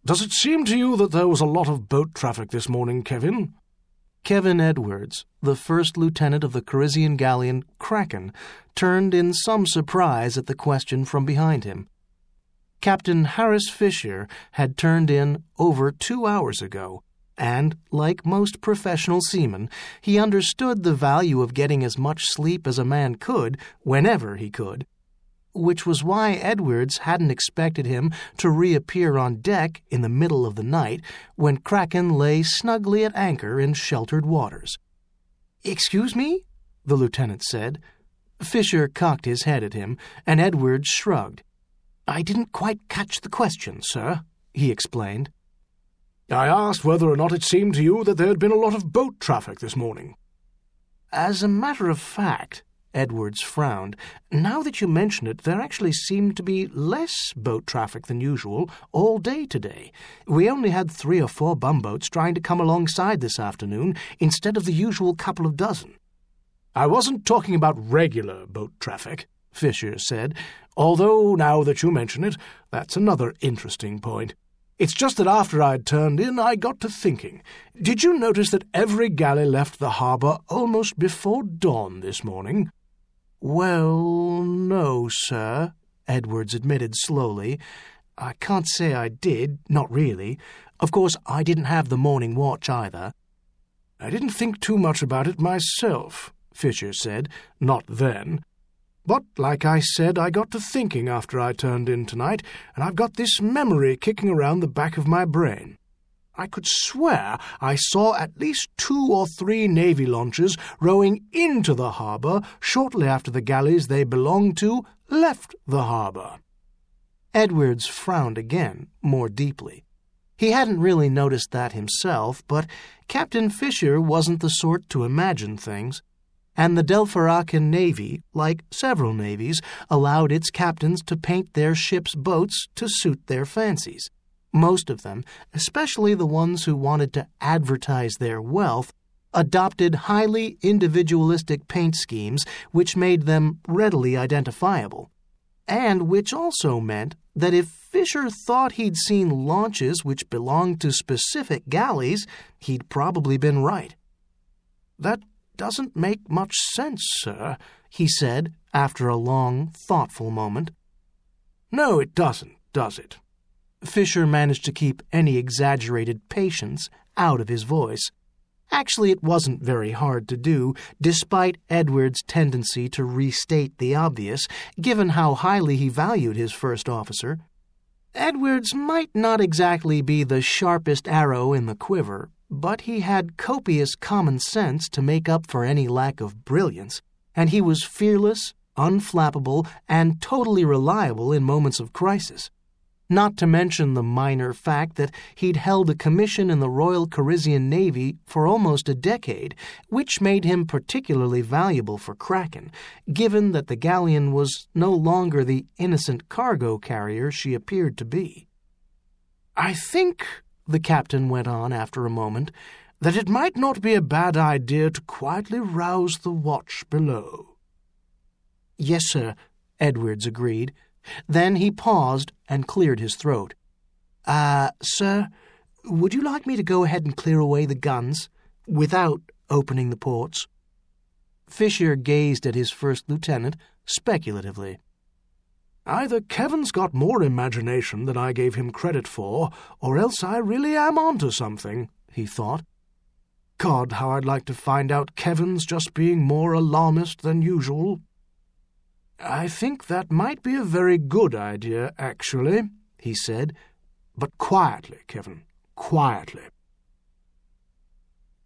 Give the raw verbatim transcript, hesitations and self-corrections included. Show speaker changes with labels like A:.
A: Does it seem to you that there was a lot of boat traffic this morning, Kevin?"
B: Kevin Edwards, the first lieutenant of the Corsican galleon Kraken, turned in some surprise at the question from behind him. Captain Harris Fisher had turned in over two hours ago, and, like most professional seamen, he understood the value of getting as much sleep as a man could whenever he could, which was why Edwards hadn't expected him to reappear on deck in the middle of the night when Kraken lay snugly at anchor in sheltered waters. "Excuse me?" the lieutenant said. Fisher cocked his head at him, and Edwards shrugged. "I didn't quite catch the question, sir," he explained.
A: "I asked whether or not it seemed to you that there had been a lot of boat traffic this morning."
B: "As a matter of fact," Edwards frowned, "now that you mention it, there actually seemed to be less boat traffic than usual all day today. We only had three or four bumboats trying to come alongside this afternoon instead of the usual couple of dozen."
A: "I wasn't talking about regular boat traffic," Fisher said, "although, now that you mention it, that's another interesting point. It's just that after I'd turned in, I got to thinking. Did you notice that every galley left the harbour almost before dawn this morning?"
B: "Well, no, sir," Edwards admitted slowly. "I can't say I did, not really. Of course, I didn't have the morning watch either."
A: "I didn't think too much about it myself," Fisher said, "not then. But, like I said, I got to thinking after I turned in tonight, and I've got this memory kicking around the back of my brain. I could swear I saw at least two or three Navy launches rowing into the harbour shortly after the galleys they belonged to left the harbour."
B: Edwards frowned again, more deeply. He hadn't really noticed that himself, but Captain Fisher wasn't the sort to imagine things. And the Delpharakan Navy, like several navies, allowed its captains to paint their ships' boats to suit their fancies. Most of them, especially the ones who wanted to advertise their wealth, adopted highly individualistic paint schemes which made them readily identifiable, and which also meant that if Fisher thought he'd seen launches which belonged to specific galleys, he'd probably been right.
A: "That doesn't make much sense, sir,"
B: he said after a long, thoughtful moment.
A: "No, it doesn't, does it?"
B: Fisher managed to keep any exaggerated patience out of his voice. Actually, it wasn't very hard to do, despite Edwards' tendency to restate the obvious, given how highly he valued his first officer. Edwards might not exactly be the sharpest arrow in the quiver, but he had copious common sense to make up for any lack of brilliance, and he was fearless, unflappable, and totally reliable in moments of crisis. Not to mention the minor fact that he'd held a commission in the Royal Corsican Navy for almost a decade, which made him particularly valuable for Kraken, given that the galleon was no longer the innocent cargo carrier she appeared to be.
A: "I think," the captain went on after a moment, "that it might not be a bad idea to quietly rouse the watch below."
B: "Yes, sir," Edwards agreed. Then he paused and cleared his throat. Uh, sir, would you like me to go ahead and clear away the guns, without opening the ports?" Fisher gazed at his first lieutenant speculatively.
A: "Either Kevin's got more imagination than I gave him credit for, or else I really am onto something," he thought. "God, how I'd like to find out Kevin's just being more alarmist than usual." "I think that might be a very good idea, actually," he said. "But quietly, Kevin, quietly."